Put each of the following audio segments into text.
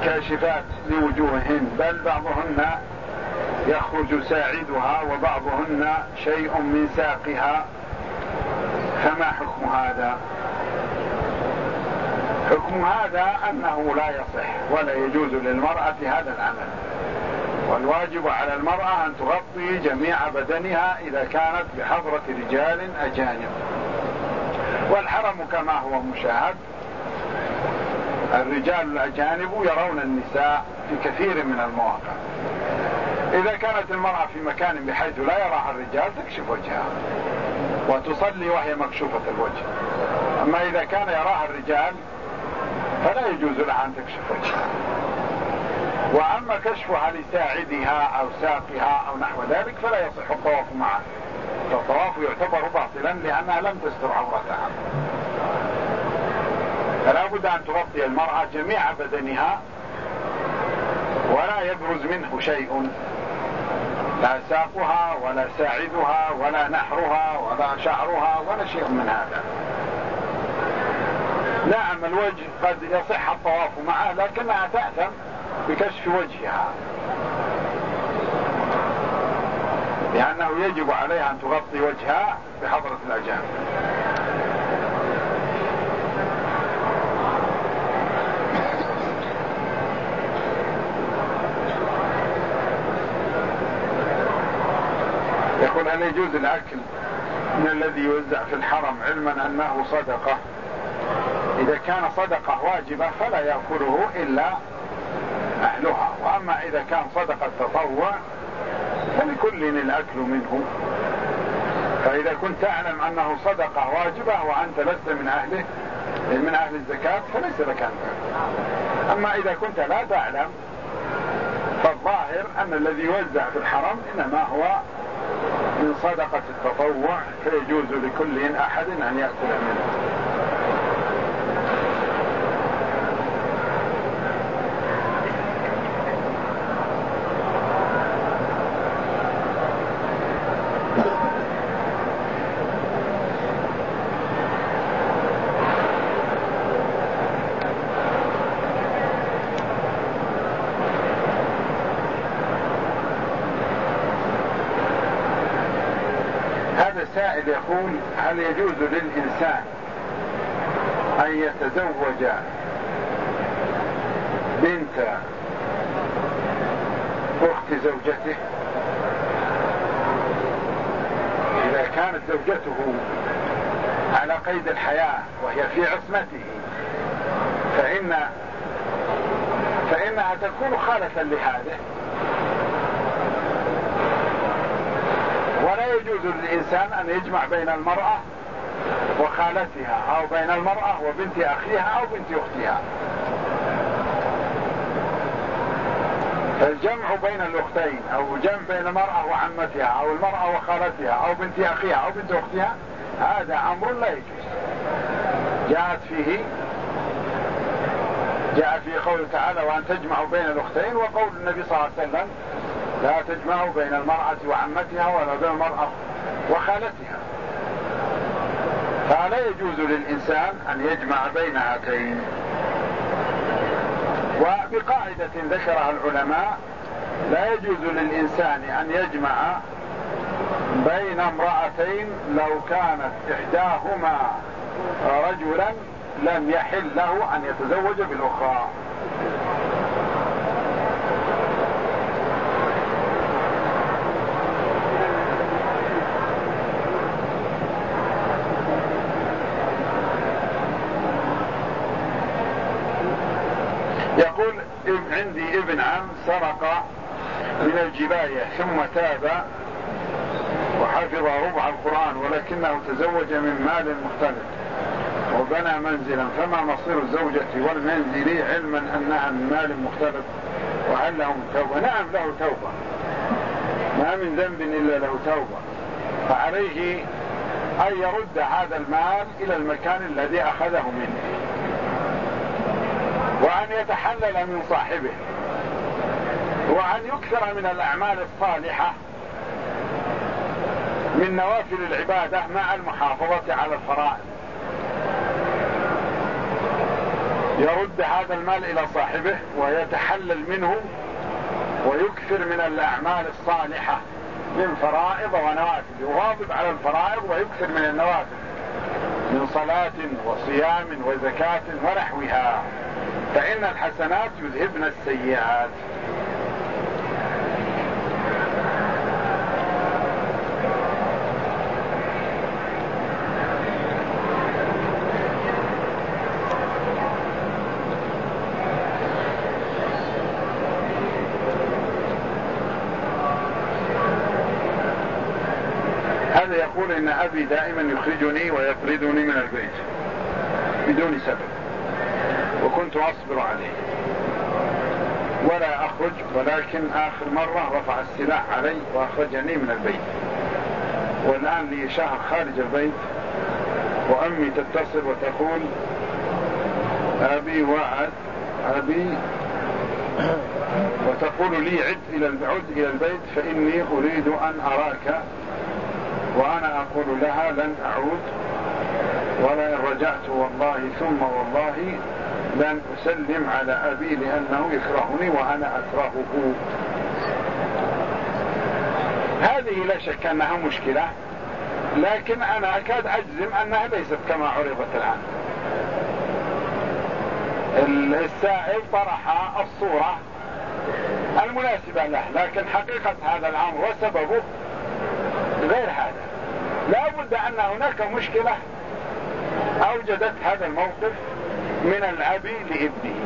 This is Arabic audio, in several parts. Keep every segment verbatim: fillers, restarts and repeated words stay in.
كاشفات لوجوههن، بل بعضهن يخرج ساعدها وبعضهن شيء من ساقها، فما حكم هذا؟ حكم هذا أنه لا يصح ولا يجوز للمرأة هذا العمل، والواجب على المرأة أن تغطي جميع بدنها إذا كانت بحضرة رجال أجانب. والحرم كما هو مشاهد، الرجال الأجانب يرون النساء في كثير من المواقع. إذا كانت المرأة في مكان بحيث لا يراها الرجال تكشف وجهها وتصلي وهي مكشوفة الوجه. أما إذا كان يراها الرجال فلا يجوز لها أن تكشف وجهها. وأما كشفها لساعدها أو ساقها أو نحو ذلك فلا يصح الطواف معه، فالطواف يعتبر باطلا لأنها لم تستر عورتها. فلا بد أن تغطي المرأة جميع بدنها ولا يبرز منه شيء، لا ساقها ولا ساعدها ولا نحرها ولا شعرها ولا شيء من هذا. نعم الوجه قد يصح الطواف معه لكنها تأثم بكشف وجهها، لأنه يجب عليها أن تغطي وجهها بحضرة الأجانب. يقول هل يجوز الأكل من الذي يوزع في الحرم علما أنه صدقة؟ إذا كان صدقة واجبة فلا يأكله إلا أهلها، وأما إذا كان صدقة تطوع فلكل الأكل منه. فإذا كنت تعلم أنه صدقة واجبة وأنت لست من أهله من أهل الزكاة فليس لك أن تأكل. أما إذا كنت لا تعلم فالظاهر أن الذي يوزع في الحرم إنما هو من صدقة التطوع، فيجوز لكل أحد أن يأكل منه. سائل يقول هل يجوز للإنسان أن يتزوج بنت أخت زوجته إذا كانت زوجته على قيد الحياة وهي في عصمته، فإن فإنها تكون خالة لهذه، ولا يجوز للإنسان أن يجمع بين المرأة وخالتها أو بين المرأة وبنت أخيها أو بنت أختها. فالجمع بين الأختين أو جمع بين المرأة وعمتها أو المرأة وخالتها أو بنت أخيها أو بنت أختها هذا أمر لا يجوز. جاءت فيه جاء فيه قوله تعالى وأن تجمعوا بين الأختين، وقول النبي صلى الله عليه وسلم لا تجمعوا بين المرأة وعمتها ولا بين المرأة وخالتها. فلا يجوز للإنسان أن يجمع بين هاتين. وبقاعدة ذكرها العلماء لا يجوز للإنسان أن يجمع بين امرأتين لو كانت إحداهما رجلا لم يحل له أن يتزوج بالأخرى. يقول عندي ابن عم سرق من الجباية ثم تاب وحفظ ربع القرآن ولكنه تزوج من مال مختلف وبنى منزلا، فما مصير الزوجة والمنزل علما أنها من مال مختلف؟ وهل لهم توبة؟ نعم له توبة، ما من ذنب إلا له توبة. فعليه أن يرد هذا المال إلى المكان الذي أخذه منه، وأن يتحلل من صاحبه، وأن يكثر من الأعمال الصالحة من نوافل العبادة مع المحافظة على الفرائض. يرد هذا المال إلى صاحبه ويتحلل منه ويكثر من الأعمال الصالحة من فرائض ونوافل، يواظب على الفرائض ويكثر من النوافل من صلاة وصيام وزكاة ونحوها، فإن الحسنات يذهبن السيئات. هذا يقول إن أبي دائما يخرجني ويطردني من البيت بدون سبب، وكنت أصبر عليه ولا أخرج، ولكن آخر مرة رفع السلاح علي وأخرجني من البيت، والآن لي شهر خارج البيت، وأمي تتصل وتقول أبي وعد أبي وتقول لي عد إلى العد إلى البيت فإني أريد أن أراك، وأنا أقول لها لن أعود، ولئن رجعت والله ثم والله لن أسلم على أبي لأنه يكرهني وأنا أكرهه. هذه لا شك أنها مشكلة، لكن أنا أكاد أجزم أنها ليست كما عرضت الآن. السائل طرح الصورة المناسبة له، لكن حقيقة هذا الأمر وسببه غير هذا. لا بد أن هناك مشكلة أوجدت هذا الموقف من الأب لابنه،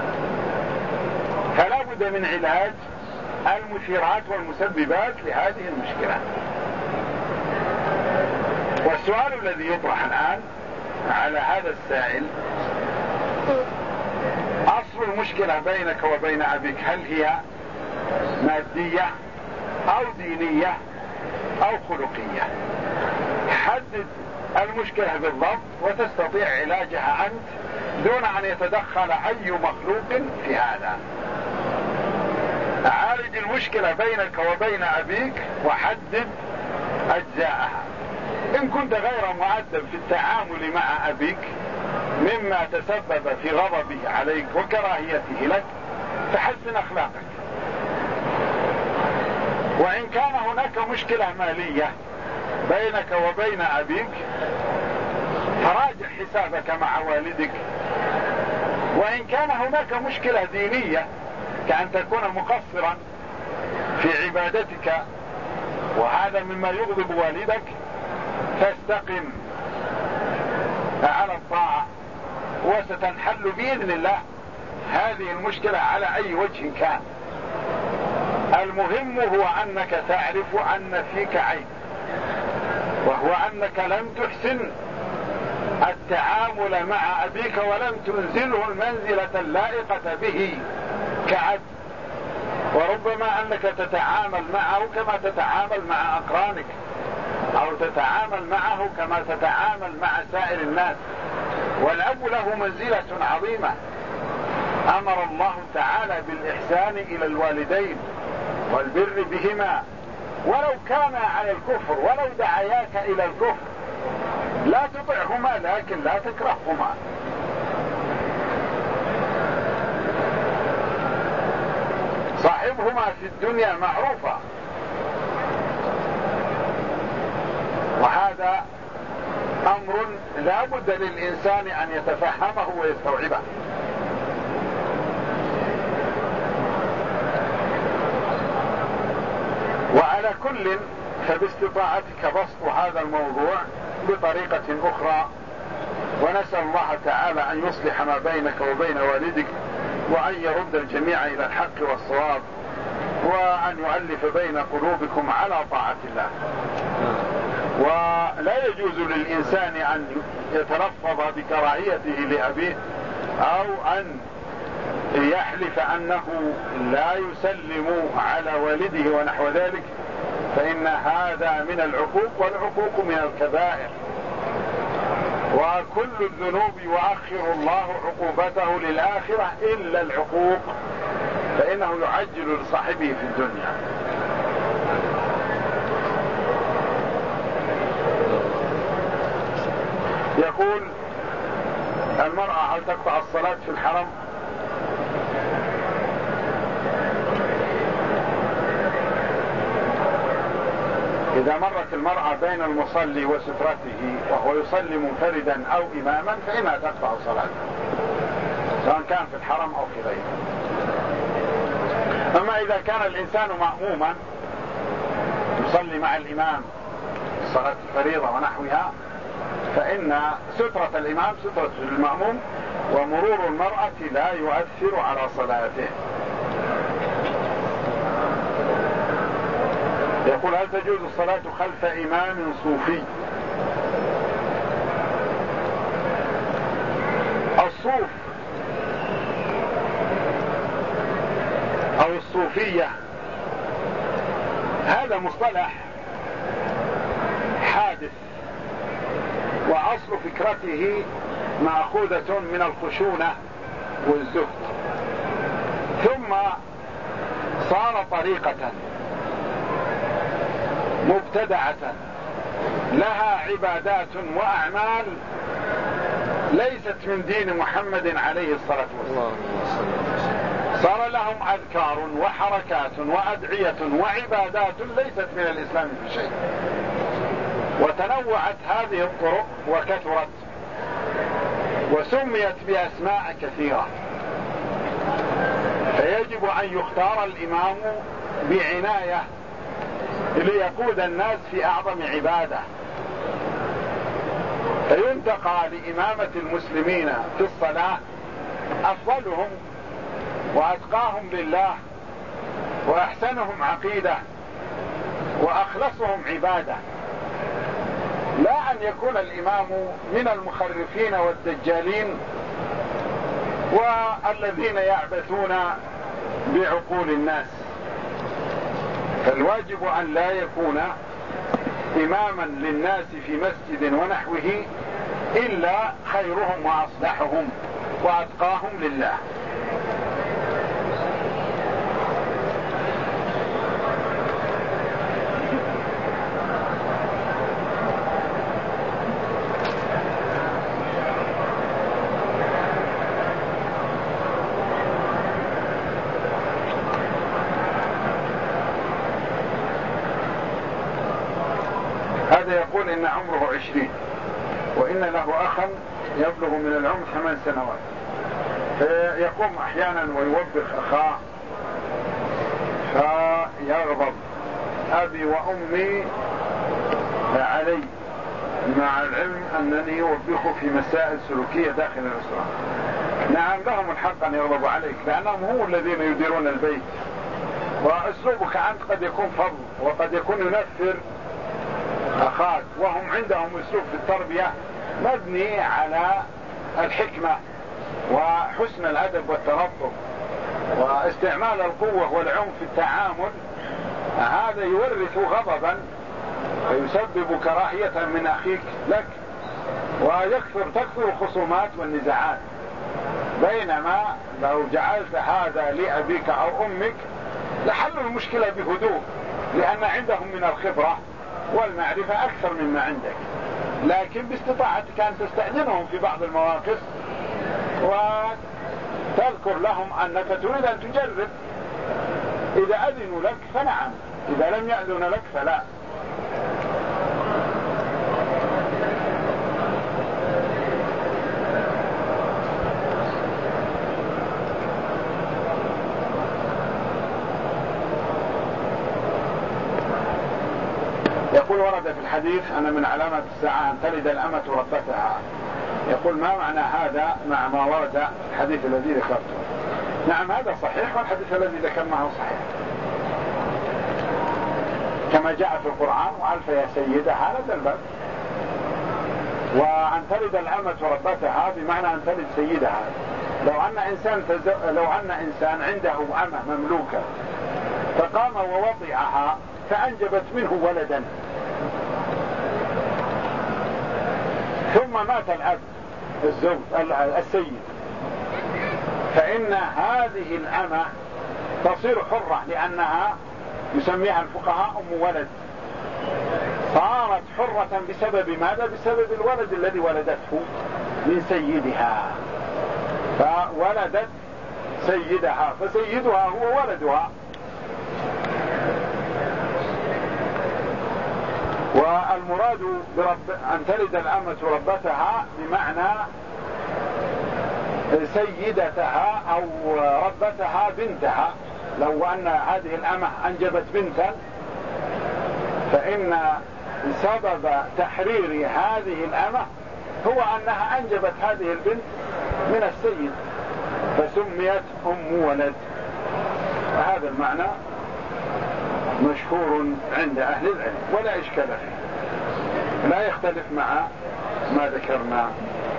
فلا بد من علاج المثيرات والمسببات لهذه المشكلة. والسؤال الذي يطرح الآن على هذا السائل: أصل المشكلة بينك وبين أبيك هل هي مادية أو دينية أو خلقية؟ حدد المشكلة بالضبط وتستطيع علاجها أنت دون أن يتدخل أي مخلوق في هذا. عالج المشكلة بينك وبين أبيك وحدد أجزاءها. إن كنت غير مؤدب في التعامل مع أبيك مما تسبب في غضبه عليك وكراهيته لك فحسن أخلاقك. وإن كان هناك مشكلة مالية بينك وبين أبيك فراجع حسابك مع والدك. وإن كان هناك مشكلة دينية كأن تكون مقصرا في عبادتك وهذا مما يغضب والدك فاستقم على الطاعة وستنحل بإذن الله هذه المشكلة على أي وجه كان. المهم هو أنك تعرف أن فيك عيب، وهو أنك لم تحسن التعامل مع أبيك ولم تنزله المنزلة اللائقة به كعب. وربما أنك تتعامل معه كما تتعامل مع أقرانك أو تتعامل معه كما تتعامل مع سائر الناس. والأب له منزلة عظيمة، أمر الله تعالى بالإحسان إلى الوالدين والبر بهما ولو كان على الكفر، ولو دعياك إلى الكفر لا تطعهما لكن لا تكرههما. صاحبهما في الدنيا معروفة، وهذا أمر لا بد للإنسان أن يتفهمه ويستوعبه. وعلى كل فباستطاعتك بسط هذا الموضوع بطريقة أخرى، ونسأل الله تعالى أن يصلح ما بينك وبين والدك وأن يرد الجميع إلى الحق والصواب وأن يؤلف بين قلوبكم على طاعة الله. ولا يجوز للإنسان أن يتلفظ بكراهيته لأبيه أو أن يحلف أنه لا يسلم على والده ونحو ذلك، فإن هذا من العقوق، والعقوق من الكبائر. وكل الذنوب يؤخر الله عقوبته للآخرة إلا العقوق، فإنه يعجل لصاحبه في الدنيا. يقول: المرأة هل تقطع الصلاة في الحرم؟ إذا مرت المرأة بين المصلي وسترته وهو يصلي منفردا أو إماما فإنها تقطع صلاته، سواء كان في الحرم أو في غيره. أما إذا كان الإنسان مأموما يصلي مع الإمام صلاة الفريضة ونحوها، فإن سترة الإمام سترة المأموم، ومرور المرأة لا يؤثر على صلاته. يقول: هل تجوز الصلاة خلف إمام صوفي؟ الصوف أو الصوفية هذا مصطلح حادث، وأصل فكرته مأخوذة من الخشونة والزهد، ثم صار طريقة مبتدعة لها عبادات وأعمال ليست من دين محمد عليه الصلاة والسلام. صار لهم أذكار وحركات وأدعية وعبادات ليست من الإسلام في شيء، وتنوعت هذه الطرق وكثرت وسميت بأسماء كثيرة، فيجب أن يختار الإمام بعناية ليقود الناس في أعظم عبادة، فينتقى لإمامة المسلمين في الصلاة أفضلهم وأتقاهم لله وأحسنهم عقيدة وأخلصهم عبادة، لا أن يكون الإمام من المخرفين والدجالين والذين يعبثون بعقول الناس. فالواجب أن لا يكون إماما للناس في مسجد ونحوه إلا خيرهم وأصلحهم وأتقاهم لله. هذا يقول إن عمره عشرين وإن له أخا يبلغ من العمر ثمان سنوات، فيقوم أحيانا ويوبخ أخاه فيغضب أبي وأمي علي، مع العلم أنني يوبخه في مسائل سلوكية داخل الأسرة. نعم لهم الحق أن يغضبوا عليك لأنهم هم الذين يديرون البيت، وأسلوبك أنت قد يكون فضل وقد يكون ينفر أخاك، وهم عندهم أسلوب في التربية مبني على الحكمة وحسن الأدب والتربط واستعمال القوة والعنف في التعامل. هذا يورث غضبا ويسبب كراهية من أخيك لك، ويكثر تكثر الخصومات والنزاعات، بينما لو جعلت هذا لأبيك أو أمك لحلوا المشكلة بهدوء، لأن عندهم من الخبرة والمعرفة أكثر مما عندك، لكن باستطاعتك أن تستأذنهم في بعض المواقف وتذكر لهم أنك تريد أن تجرب. إذا أذنوا لك فنعم، إذا لم يأذن لك فلا. يقول ورد في الحديث أن من علامات الساعة أن تلد الأمة ربتها. يقول ما معنى هذا مع ما ورد في الحديث الذي ذكرته؟ نعم هذا صحيح، والحديث الذي ذكرناه صحيح كما جاء في القرآن: وألف يا سيدها لدى الباب. وأن تلد الأمة ربتها بمعنى أن تلد سيدها. لو أن إنسان تز... لو أن إنسان عنده أمة مملوكة فقام ووضعها فأنجبت منه ولدا، ثم مات الأب الزوج السيد، فإن هذه الأمة تصير حرة، لأنها يسميها الفقهاء أم ولد. صارت حرة بسبب ماذا؟ بسبب الولد الذي ولدته من سيدها. فولدت سيدها، فسيدها هو ولدها. والمراد برب أن تلد الأمة ربتها بمعنى سيدتها أو ربتها بنتها. لو أن هذه الأمة أنجبت بنتا فإن سبب تحرير هذه الأمة هو أنها أنجبت هذه البنت من السيد فسميت أم ولد. وهذا المعنى مشهور عند أهل العلم ولا إشكال فيه، لا يختلف مع ما ذكرنا.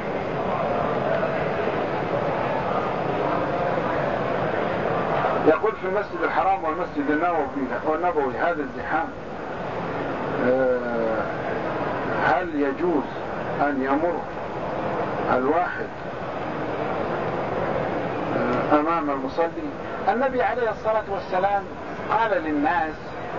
يقول في المسجد الحرام والمسجد النبوي هذا الزحام هل يجوز أن يمر الواحد أمام المصلي؟ النبي عليه الصلاة والسلام قال للناس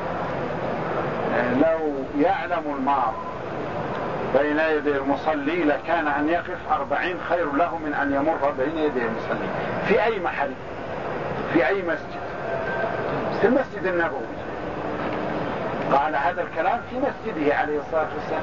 لو يعلم المار بين يدي المصلي لكان أن يقف أربعين خير له من أن يمر بين يدي المصلي في أي محل في أي مسجد، في المسجد النبوي. قال هذا الكلام في مسجده عليه الصلاة والسلام.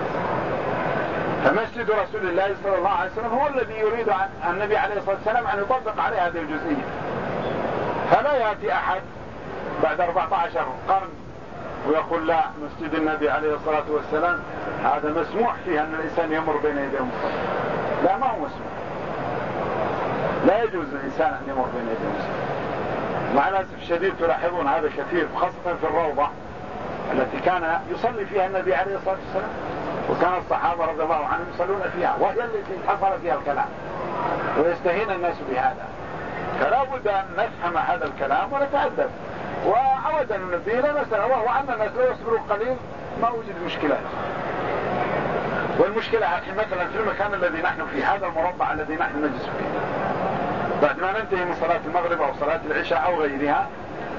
فمسجد رسول الله صلى الله عليه وسلم هو الذي يريد النبي عليه الصلاة والسلام أن يطبق عليه هذه الجزئية. فلا يأتي أحد بعد أربعة عشر قرن ويقول لا مسجد النبي عليه الصلاة والسلام هذا مسموح فيه أن الإنسان يمر بين يديه المصلي. لا، ما هو مسموح، لا يجوز للإنسان أن يمر بين يديه المصلي. مع الأسف الشديد تلاحظون هذا كثير، خاصة في الروضة التي كان يصلي فيها النبي عليه الصلاة والسلام، وكان الصحابة رضي الله عنهم يصلون فيها، وهي التي حصل فيها الكلام ويستهين الناس بهذا. فلا بد أن نفهم هذا الكلام ونتأدب. وعودا النبي لا مسألة، وهو أن الناس لو يصبروا قليل ما وجد مشكلات. والمشكلة مثلا في المكان الذي نحن فيه، هذا المربع الذي نحن نجلس فيه، بعد ما ننتهي من صلاة المغرب أو صلاة العشاء أو غيرها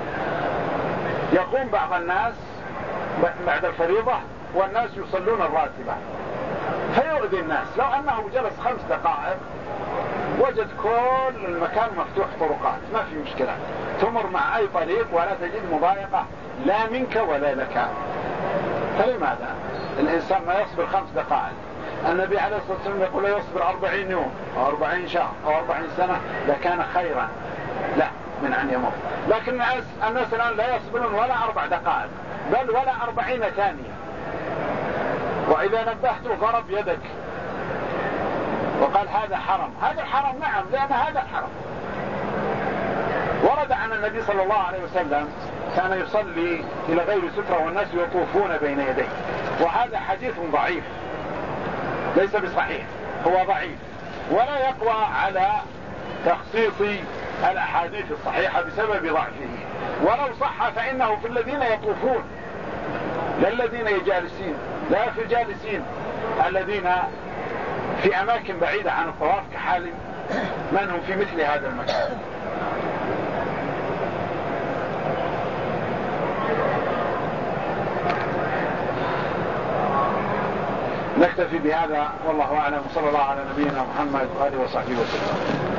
يقوم بعض الناس بعد الفريضة والناس يصلون الراتبة فيؤذي الناس. لو أنه جلس خمس دقائق وجد كل المكان مفتوح طرقات، ما في مشكلة، تمر مع أي طريق ولا تجد مضايقة لا منك ولا لك. فلماذا الإنسان ما يصبر خمس دقائق؟ النبي عليه الصلاة والسلام يقول يصبر أربعين يوم أو أربعين شهر أو أربعين سنة لكان خيرا لا من أن يمر. لكن الناس, الناس الآن لا يصبرون ولا أربع دقائق بل ولا أربعين ثانية، وإذا نبهته ضرب يدك وقال هذا حرم. هذا حرم، نعم، لأن هذا حرم. ورد عن النبي صلى الله عليه وسلم كان يصلي إلى غير سترة والناس يطوفون بين يديه، وهذا حديث ضعيف ليس بصحيح، هو ضعيف ولا يقوى على تخصيص الأحاديث الصحيحة بسبب ضعفه. ولو صح فإنه في الذين يطوفون لا الذين يجالسين، لا في الجالسين الذين في أماكن بعيدة عن الطواف كحال من هم في مثل هذا المكان. نكتفي بهذا والله أعلم، وصلى الله على نبينا محمد وآله وصحبه وسلم.